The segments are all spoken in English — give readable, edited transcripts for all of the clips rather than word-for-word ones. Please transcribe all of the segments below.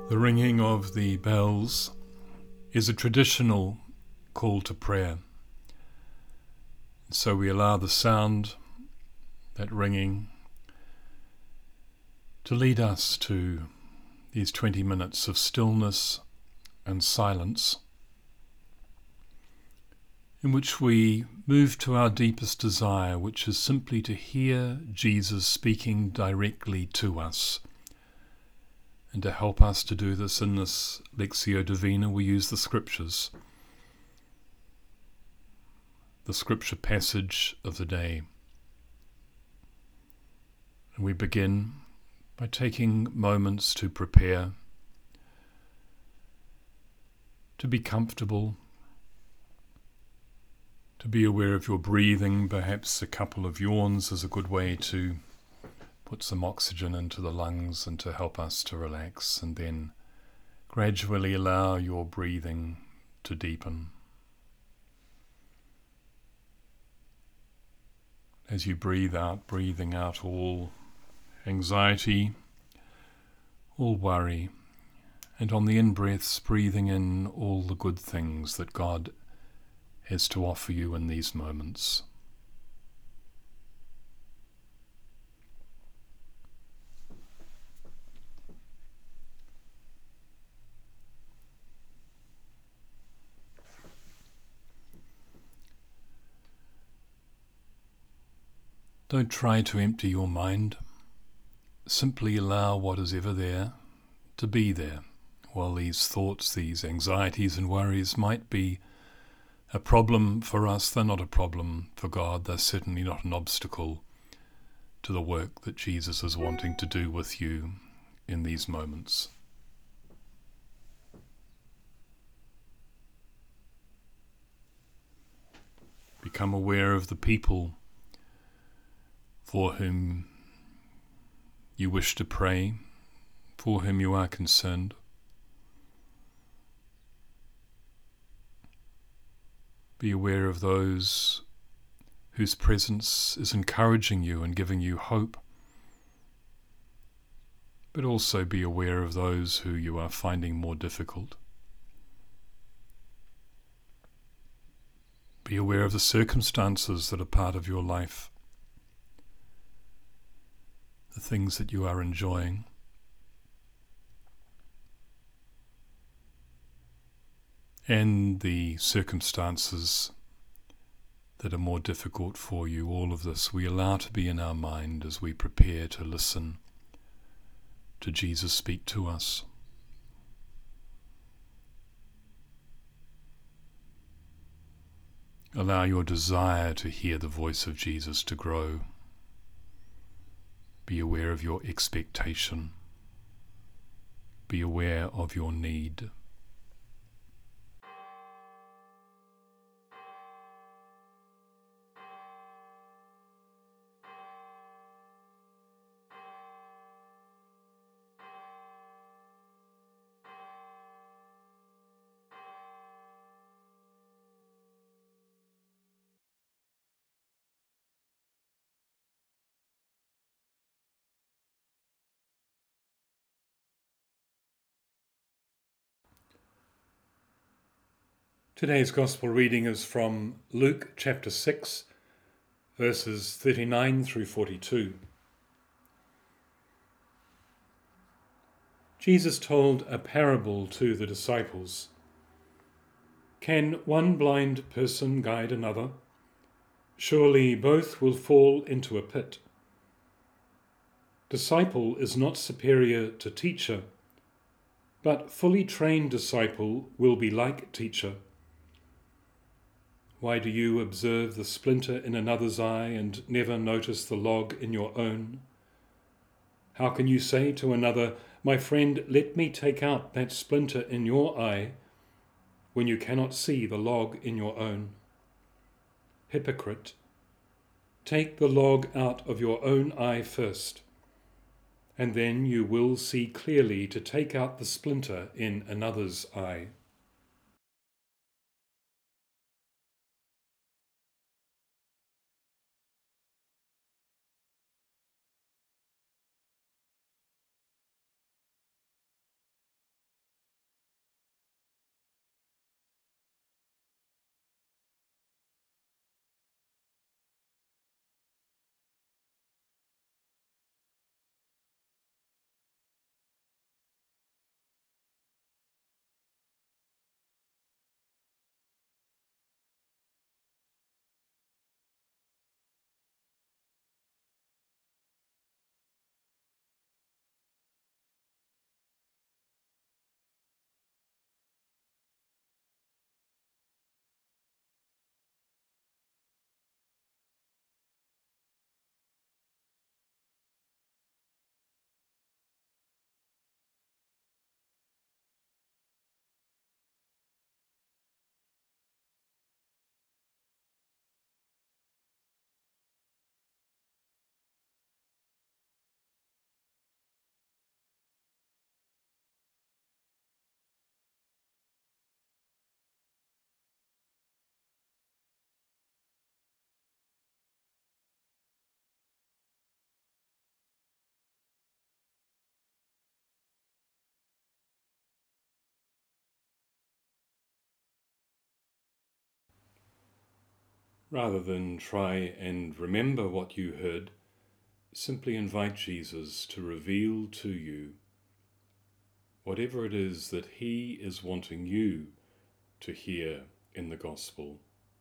The ringing of the bells is a traditional call to prayer. So we allow the sound, that ringing, to lead us to these 20 minutes of stillness and silence, in which we move to our deepest desire, which is simply to hear Jesus speaking directly to us. And to help us to do this in this Lectio Divina, we use the Scriptures, the Scripture passage of the day. And we begin by taking moments to prepare, to be comfortable, to be aware of your breathing. Perhaps a couple of yawns is a good way to put some oxygen into the lungs and to help us to relax, and then gradually allow your breathing to deepen. As you breathe out, breathing out all anxiety, all worry, and on the in-breaths, breathing in all the good things that God has to offer you in these moments. Don't try to empty your mind. Simply allow what is ever there to be there. While these thoughts, these anxieties and worries might be a problem for us, they're not a problem for God. They're certainly not an obstacle to the work that Jesus is wanting to do with you in these moments. Become aware of the people for whom you wish to pray, for whom you are concerned. Be aware of those whose presence is encouraging you and giving you hope, but also be aware of those who you are finding more difficult. Be aware of the circumstances that are part of your life, the things that you are enjoying. And the circumstances that are more difficult for you. All of this we allow to be in our mind as we prepare to listen to Jesus speak to us. Allow your desire to hear the voice of Jesus to grow. Be aware of your expectation. Be aware of your need. Today's Gospel reading is from Luke chapter 6, verses 39 through 42. Jesus told a parable to the disciples. Can one blind person guide another? Surely both will fall into a pit. Disciple is not superior to teacher, but fully trained disciple will be like teacher. Why do you observe the splinter in another's eye and never notice the log in your own? How can you say to another, my friend, let me take out that splinter in your eye, when you cannot see the log in your own? Hypocrite, take the log out of your own eye first, and then you will see clearly to take out the splinter in another's eye. Rather than try and remember what you heard, simply invite Jesus to reveal to you whatever it is that he is wanting you to hear in the gospel.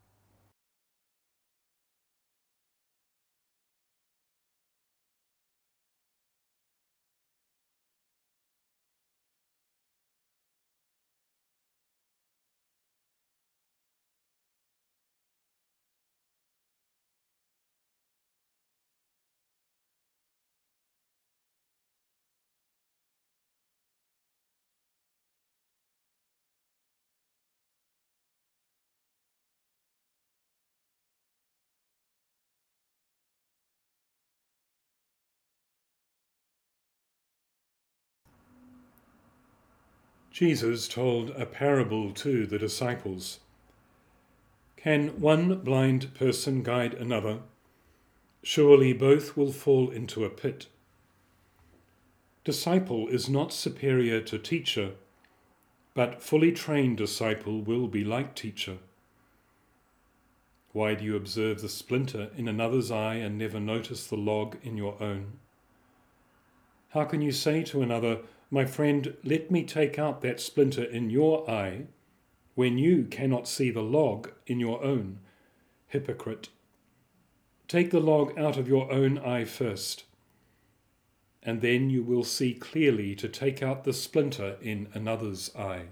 Jesus told a parable to the disciples. Can one blind person guide another? Surely both will fall into a pit. Disciple is not superior to teacher, but fully trained disciple will be like teacher. Why do you observe the splinter in another's eye and never notice the log in your own? How can you say to another, my friend, let me take out that splinter in your eye, when you cannot see the log in your own? Hypocrite! Take the log out of your own eye first, and then you will see clearly to take out the splinter in another's eye.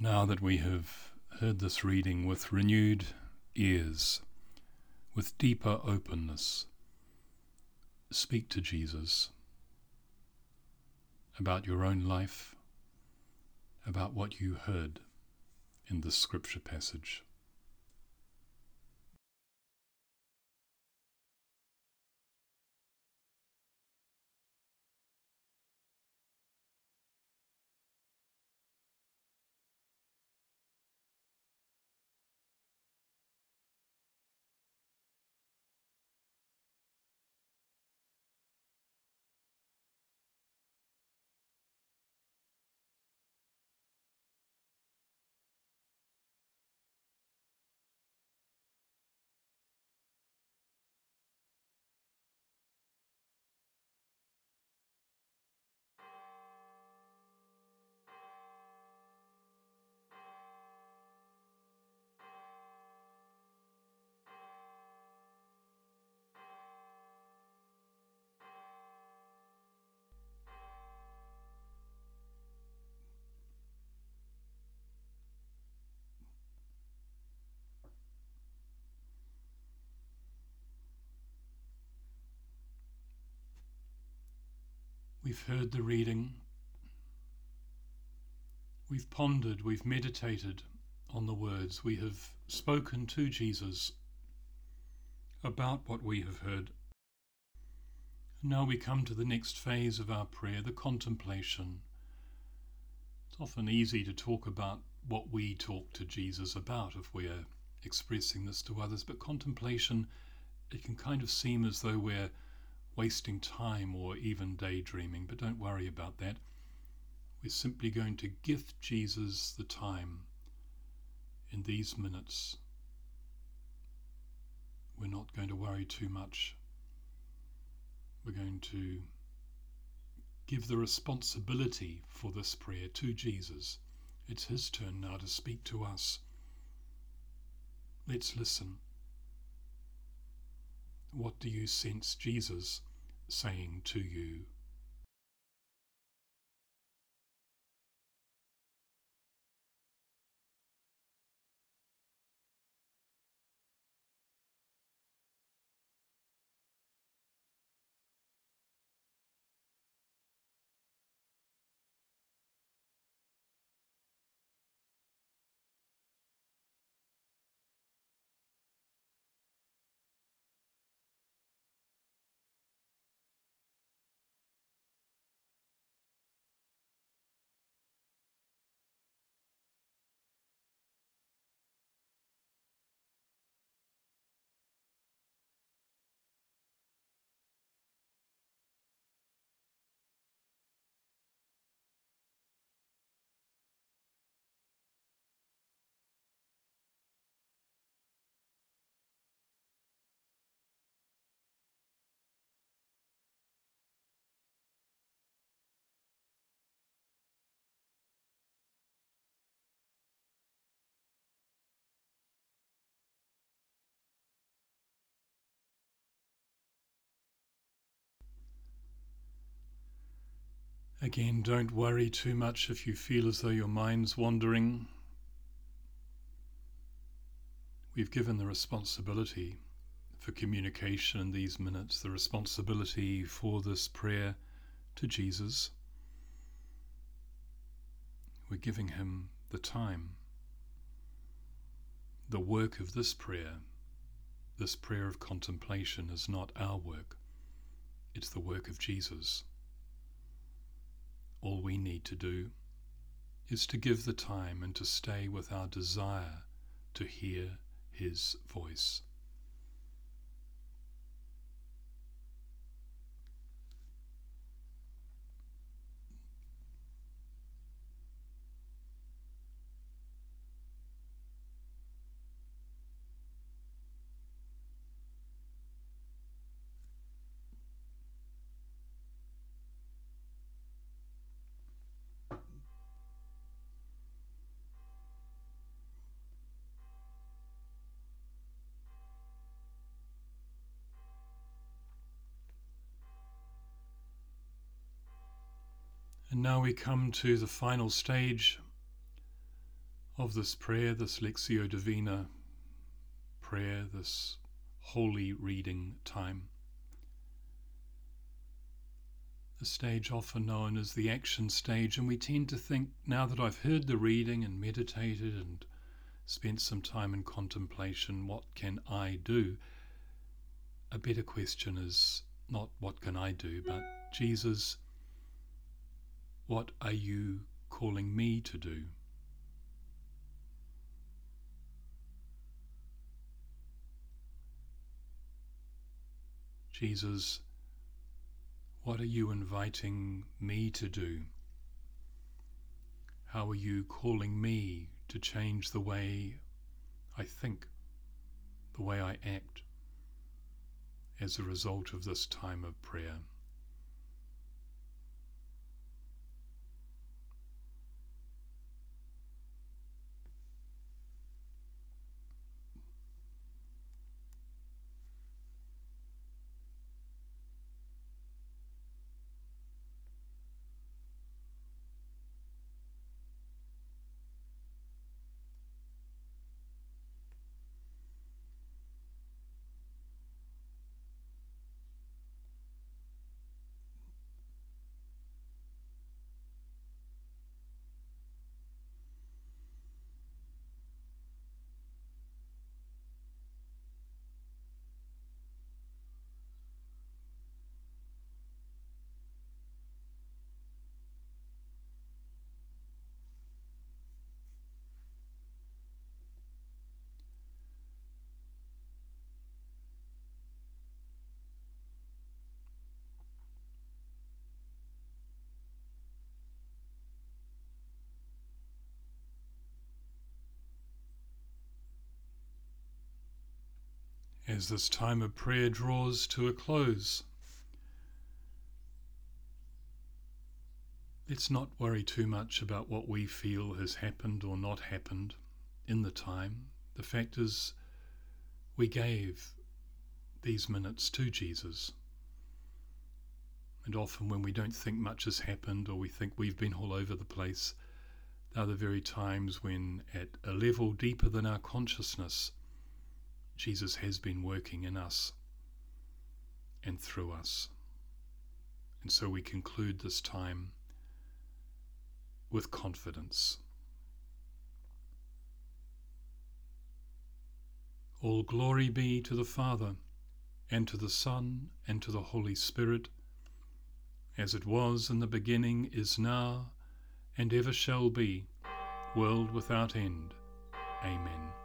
Now that we have heard this reading with renewed ears, with deeper openness, speak to Jesus about your own life, about what you heard in this scripture passage. We've heard the reading, we've pondered, we've meditated on the words, we have spoken to Jesus about what we have heard. Now we come to the next phase of our prayer, the contemplation. It's often easy to talk about what we talk to Jesus about if we're expressing this to others, but contemplation, it can kind of seem as though we're wasting time or even daydreaming, but don't worry about that. We're simply going to gift Jesus the time in these minutes. We're not going to worry too much. We're going to give the responsibility for this prayer to Jesus. It's his turn now to speak to us. Let's listen. What do you sense Jesus saying to you? Again, don't worry too much if you feel as though your mind's wandering. We've given the responsibility for communication in these minutes, the responsibility for this prayer to Jesus. We're giving him the time. The work of this prayer of contemplation, is not our work. It's the work of Jesus. All we need to do is to give the time and to stay with our desire to hear his voice. And now we come to the final stage of this prayer, this Lectio Divina prayer, this holy reading time. The stage often known as the action stage, and we tend to think, now that I've heard the reading and meditated and spent some time in contemplation, what can I do? A better question is not what can I do, but Jesus, what are you calling me to do? Jesus, what are you inviting me to do? How are you calling me to change the way I think, the way I act, as a result of this time of prayer? As this time of prayer draws to a close, let's not worry too much about what we feel has happened or not happened in the time. The fact is, we gave these minutes to Jesus. And often when we don't think much has happened, or we think we've been all over the place, they're the very times when, at a level deeper than our consciousness, Jesus has been working in us and through us. And so we conclude this time with confidence. All glory be to the Father, and to the Son, and to the Holy Spirit, as it was in the beginning, is now, and ever shall be, world without end. Amen.